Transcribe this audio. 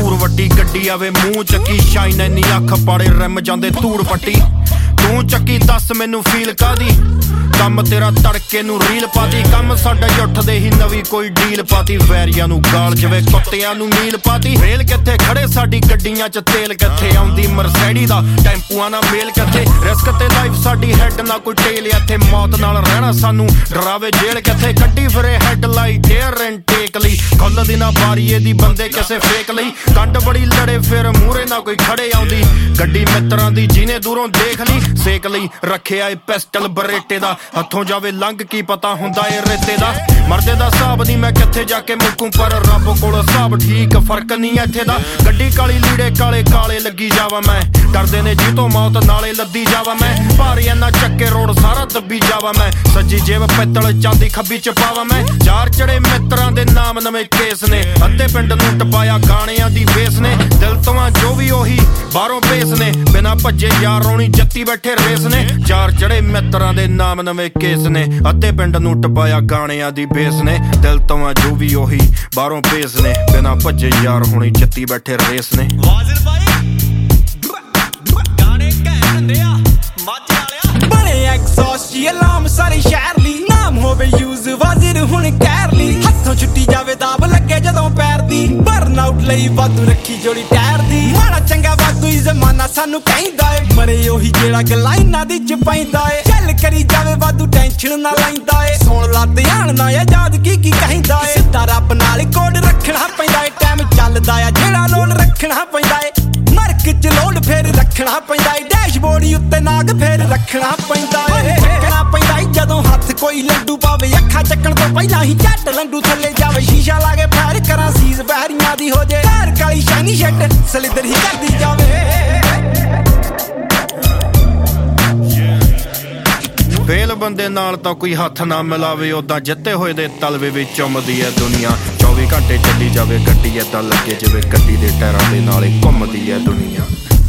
ਧੂੜ ਵੱਟੀ ਗੱਡੀ ਆਵੇ ਮੂੰਹ ਚੱਕੀ ਸ਼ਾਈਨ ਇੰਨੀ ਅੱਖ ਪਾੜੇ ਰਿਮ ਜਾਂਦੇ ਧੂੜ ਪੱਟੀ ਤੂੰ ਚੱਕੀ ਦੱਸ ਮੈਨੂੰ ਫੀਲ ਕਾਦੀ ਕੰਮ ਤੇਰਾ ਤੜਕੇ ਨੂੰ ਰੀਲ ਪਾਤੀ ਕੰਮ ਸਾਡਾ ਉੱਠਦੇ ਹੀ ਨਵੀਂ ਕੋਈ ਡੀਲ ਪਾਤੀ ਵੈਰੀਆਂ ਨੂੰ ਗਾਲ ਜਿਵੇਂ ਕੁੱਤਿਆਂ ਨੂੰ ਨੀਲ ਪਾਤੀ ਰੇਲ ਕਿੱਥੇ ਖੜੇ ਸਾਡੀ ਗੱਡੀਆਂ 'ਚ ਤੇਲ ਕਿੱਥੇ ਆਉਂਦੀ ਮਰਸੈਡੀ ਦਾ ਟੈਂਪੂਆਂ ਨਾਲ ਮੇਲ ਕਿੱਥੇ ਰਿਸਕ ਤੇ ਲਾਈਫ ਸਾਡੀ ਹੈਡ ਨਾ ਕੋਈ ਟੇਲ ਇੱਥੇ ਮੌਤ ਨਾਲ ਰਹਿਣਾ ਸਾਨੂੰ ਡਰਾਵੇ ਜੇਲ੍ਹ ਕਿੱਥੇ ਕੱਢੀ ਫਿਰੇ headlight air intake ਲਈ ਖੁੱਲ ਦੀ ਨਾ ਬਾਰੀਏ ਦੀ ਬੰਦੇ ਕਿਸੇ ਫੇਕ ਲਈ ਕੰਡ ਬੜੀ ਲੜੇ ਫਿਰ ਮੂਹਰੇ ਨਾ ਕੋਈ ਖੜੇ ਆਉਂਦੀ ਗੱਡੀ ਮਿੱਤਰਾਂ ਦੀ ਜਿਹਨੇ ਦੂਰੋਂ ਦੇਖ ਲਈ ਸੇਕ ਲਈ ਰੱਖਿਆ ਏ ਪਿਸਟਲ ਬਰੇਟੇ ਦਾ ਹੱਥੋਂ ਜਾਵੇ ਲੰਘ ਕੀ ਪਤਾ ਹੁੰਦਾ ਏ ਰੇਤੇ ਦਾ ਮਰਦੇ ਦਾ ਹਿਸਾਬ ਨਹੀਂ ਮੈਂ ਕਿੱਥੇ ਜਾ ਕੇ ਮੁੱਕੂ ਪਰ ਰੱਬ ਕੋਲ ਹਿਸਾਬ ਠੀਕ ਫਰਕ ਨਹੀਂ ਇੱਥੇ ਦਾ ਗੱਡੀ ਕਾਲੀ ਲੀੜੇ ਕਾਲੇ ਕਾਲੇ ਲੱਗੀ ਜਾਵਾਂ ਮੈਂ ਡਰਦੇ ਨੇ ਜੀ ਤੋਂ ਮੌਤ ਨਾਲੇ ਲੱਦੀ ਜਾਵਾਂ ਮੈਂ ਭਾਰੀ ਇੰਨਾ ਚੱਕੇ ਰੋਡ ਸਾਰਾ ਦੱਬੀ ਜਾਵਾਂ ਮੈਂ ਸੱਜੀ ਜੇਬ ਪਿੱਤਲ ਚਾਂਦੀ ਖੱਬੀ ਚ ਪਾਵਾਂ ਮੈਂ ਯਾਰ ਚੜੇ ਮਿੱਤਰਾਂ ਦੇ ਨਾਮ ਨਵੇਂ ਕੇਸ ਨੇ ਅੱਧੇ ਪਿੰਡ ਨੂੰ ਟਪਾਇਆ ਗਾਣਿਆਂ ਦੀ ਵੇਸ ਨੇ ਦਿਲ ਤੋਂ ਜੋ ਵੀ ਉਹੀ ਬਾਹਰੋਂ ਪੇਸ ਨੇ ਬਿਨਾਂ ਭੱਜੇ ਯਾਰ ਰੋਣੀ ਜੱਤੀ ਬੈਠੇ ਰੇਸ ਨੇ ਚਾਰ ਚੜੇ ਮਿੱਤਰਾਂ ਦੇ ਨਾਮ ਨਵੇਂ ਕੇਸ ਨੇ ਅੱਧੇ ਪਿੰਡ ਨੂੰ ਟਪਾਇਆ ਗਾਣਿਆਂ ਦੀ ਬੇਸ ਨੇ ਦਿਲ ਤੋਂ ਜੋ ਵੀ ਉਹੀ ਬਾਹਰੋਂ ਪੇਸ ਨੇ ਬਿਨਾਂ ਭੱਜੇ ਯਾਰ ਹੋਣੀ ਜੱਤੀ ਬੈਠੇ ਰੇਸ ਨੇ ਵਾਜ਼ਿਰ ਬਾਈ ਗਾਣੇ ਕਹਿੰਦੇ ਆ ਮਾਝੇ ਵਾਲਿਆ ਬਣੇ ਐਗਜ਼ੌਸਟ ਜੀ ਅਲਾਰਮ ਸਾਰੇ ਸ਼ਹਿਰ ਲਈ ਨਾਮ ਹੋਵੇ ਯੂਜ਼ ਵਾਜ਼ਿਰ ਹੁਣ ਕਹਿਰ ਲਈ ਹੱਥੋਂ ਛੁੱਟੀ ਜਾਵੇ ਦਾਬ ਲੱਗੇ ਜਦੋਂ ਪੈਰ ਦੀ ਬਰਨ ਆਊਟ ਲਈ ਵਾਧੂ ਰੱਖੀ ਜੋੜੀ ਟਾਇਰ ਦੀ ਮਾੜਾ ਚੰਗਾ ਵਾਧੂ ਹੀ ਜ਼ਮਾਨਾ ਸਾਨੂੰ ਕਹਿੰਦਾ ਏ ਮਰੇ ਉਹੀ ਜਿਹੜਾ ਗਲਾਈਨਾਂ ਦੀ ਚ ਪੈਂਦਾ ਏ ਚੱਲ ਕਰੀ ਜਾਵੇ ਵਾਧੂ ਟੈਨਸ਼ਨ ਨਾ ਲੈਂਦਾ ਏ ਸੁਣ ਲਾ ਧਿਆਨ ਨਾ ਆਜ਼ਾਦ ਕੀ ਕਹਿੰਦਾ ਏ ਸਿੱਧਾ ਰੱਬ ਨਾਲ ਕੋਡ ਰੱਖਣਾ ਪੈਂਦਾ ਏ ਟਾਈਮ ਚੱਲਦਾ ਆ ਜਿਹੜਾ ਲੋਡ ਰੱਖਣਾ ਪੈਂਦਾ ਏ ਨਰਕ ਚ ਲੋਡ ਫੇਰ ਰੱਖਣਾ ਪੈਂਦਾ ਏ ਡੈਸ਼ਬੋਰਡ ਉੱਤੇ ਨਾਗ ਫੇਰ ਰੱਖਣਾ ਪੈਂਦਾ ਏ ਰੱਖਣਾ ਪੈਂਦਾ ਏ ਜਦੋਂ ਹੱਥ ਕੋਈ ਲੰਡੂ ਪਾਵੇ ਅੱਖਾਂ ਚੱਕਣ ਤੋਂ ਪਹਿਲਾਂ ਹੀ ਝੱਟ ਲੰਡੂ ਥੱਲੇ ਜਾਵੇ ਸ਼ੀਸ਼ਾ ਲਾ ਕੇ ਫਾਇਰ ਕਰਾਂ ਸੀਜ਼ ਬਹਿਰੀਆਂ ਦੀ ਹੋ ਜੇ ਕਾਰ ਕਾਲੀ ਸ਼ਾਈਨੀ ਸ਼ੈਟ ਸਲਿੱਦਰ ਹੀ ਕਰਦੀ ਜਾਵੇ ਫੇਲ ਬੰਦੇ ਨਾਲ ਤਾਂ ਕੋਈ ਹੱਥ ਨਾ ਮਿਲਾਵੇ ਉਦਾਂ ਜਿੱਤੇ ਹੋਏ ਦੇ ਤਲਵੇ ਵਿੱਚ ਚੁੰਮਦੀ ਐ ਦੁਨੀਆ 24 ਘੰਟੇ ਚੱਲੀ ਜਾਵੇ ਗੱਡੀ ਏਦਾਂ ਲੱਗੇ ਜਿਵੇਂ ਗੱਡੀ ਦੇ ਟਾਇਰਾਂ ਦੇ ਨਾਲੇ ਘੁੰਮਦੀ ਐ ਦੁਨੀਆ